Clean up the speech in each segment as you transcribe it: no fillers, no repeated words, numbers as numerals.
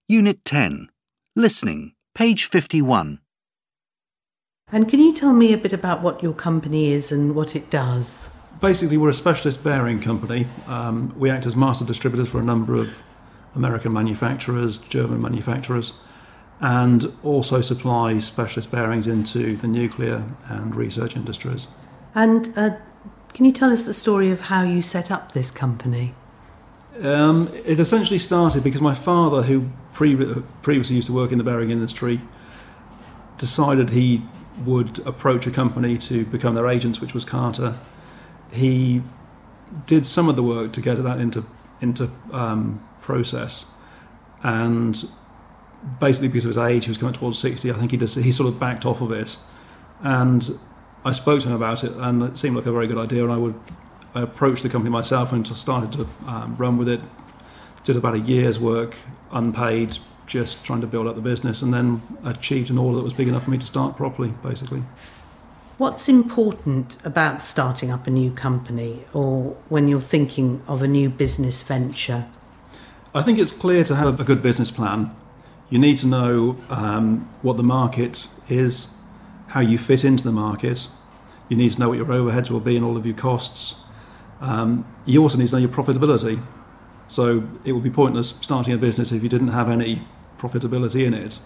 Unit 10. Listening, page 51. And can you tell me a bit about what your company is and what it does? Basically, we're a specialist bearing company. We act as master distributors for a number of American manufacturers, German manufacturers, and also supply specialist bearings into the nuclear and research industries. And can you tell us the story of how you set up this company? It essentially started because my father, who previously used to work in the bearing industry, decided he would approach a company to become their agents, which was Carter. He did some of the work to get that into process, and basically because of his age, he was coming towards 60. I think he sort of backed off of it, and I spoke to him about it, and it seemed like a very good idea. And I approached the company myself and started to run with it. Did about a year's work, unpaid, just trying to build up the business, and then achieved an order that was big enough for me to start properly, basically. What's important about starting up a new company, or when you're thinking of a new business venture? I think it's clear to have a good business plan. You need to know what the market is, how you fit into the market. You need to know what your overheads will be and all of your costs. You also need to know your profitability. So it would be pointless starting a business if you didn't have any profitability in it.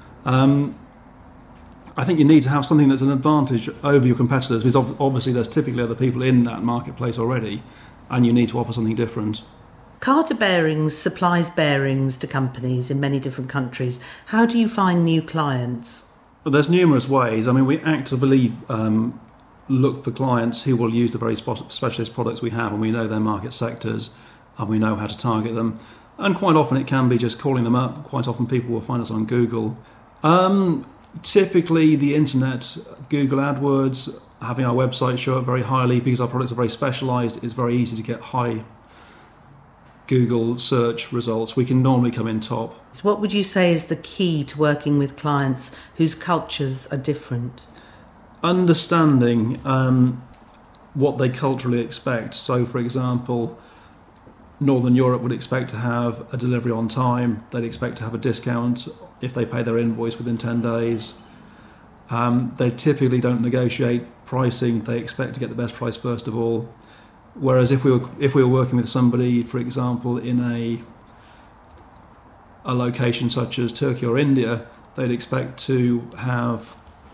I think you need to have something that's an advantage over your competitors, because obviously there's typically other people in that marketplace already, and you need to offer something different. Carter Bearings supplies bearings to companies in many different countries. How do you find new clients? Well, there's numerous ways. I mean, we actively look for clients who will use the very specialist products we have, and we know their market sectors, and we know how to target them. And quite often it can be just calling them up. Quite often people will find us on Google. Typically the internet, Google AdWords, having our website show up very highly because our products are very specialised. It's very easy to get high Google search results. We can normally come in top. So what would you say is the key to working with clients whose cultures are different? Understanding what they culturally expect. So, for example, Northern Europe would expect to have a delivery on time. They'd expect to have a discount if they pay their invoice within 10 days. They typically don't negotiate pricing. They expect to get the best price first of all. Whereas if we were working with somebody, for example, in a location such as Turkey or India, they'd expect to have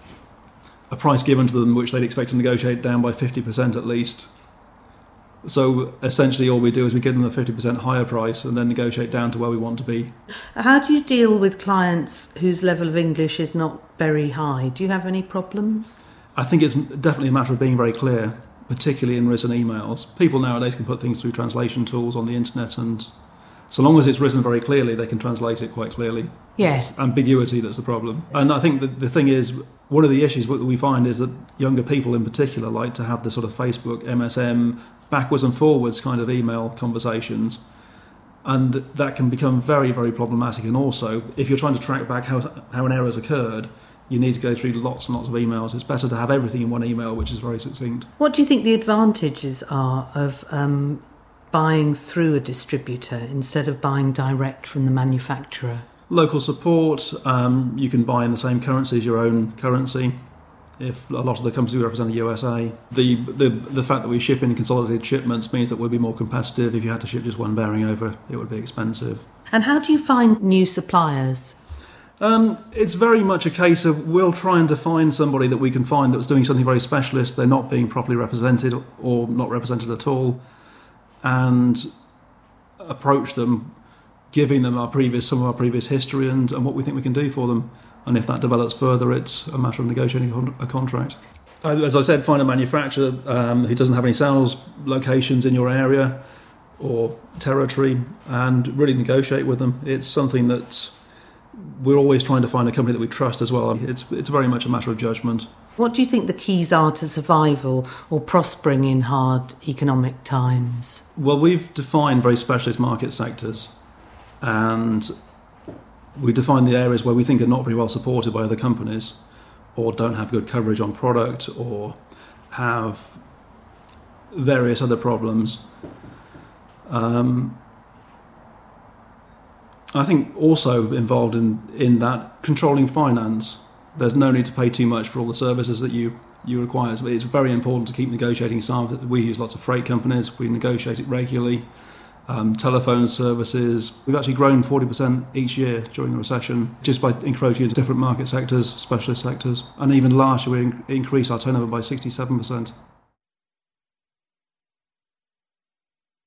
a price given to them which they'd expect to negotiate down by 50% at least. So essentially all we do is we give them a 50% higher price and then negotiate down to where we want to be. How do you deal with clients whose level of English is not very high? Do you have any problems? I think it's definitely a matter of being very clear, particularly in written emails. People nowadays can put things through translation tools on the internet, and so long as it's written very clearly, they can translate it quite clearly. Yes. It's ambiguity that's the problem. And I think that the thing is, one of the issues that we find is that younger people in particular like to have the sort of Facebook, MSM, backwards and forwards kind of email conversations. And that can become very, very problematic. And also, if you're trying to track back how an error has occurred, you need to go through lots and lots of emails. It's better to have everything in one email, which is very succinct. What do you think the advantages are of buying through a distributor instead of buying direct from the manufacturer? Local support. You can buy in the same currency as your own currency. If a lot of the companies we represent are USA, the fact that we ship in consolidated shipments means that we'll be more competitive. If you had to ship just one bearing over, it would be expensive. And how do you find new suppliers? It's very much a case of we'll try and define somebody that we can find that's doing something very specialist. They're not being properly represented or not represented at all, and approach them, giving them some of our previous history and what we think we can do for them. And if that develops further, it's a matter of negotiating a contract. As I said, find a manufacturer who doesn't have any sales locations in your area or territory and really negotiate with them. It's something that we're always trying to find a company that we trust as well. It's very much a matter of judgment. What do you think the keys are to survival or prospering in hard economic times? Well, we've defined very specialist market sectors, and we define the areas where we think are not very well supported by other companies or don't have good coverage on product or have various other problems. I think also involved in that, controlling finance. There's no need to pay too much for all the services that you require. So it's very important to keep negotiating staff. We use lots of freight companies. We negotiate it regularly. Telephone services. We've actually grown 40% each year during the recession just by encroaching into different market sectors, specialist sectors. And even last year we increased our turnover by 67%.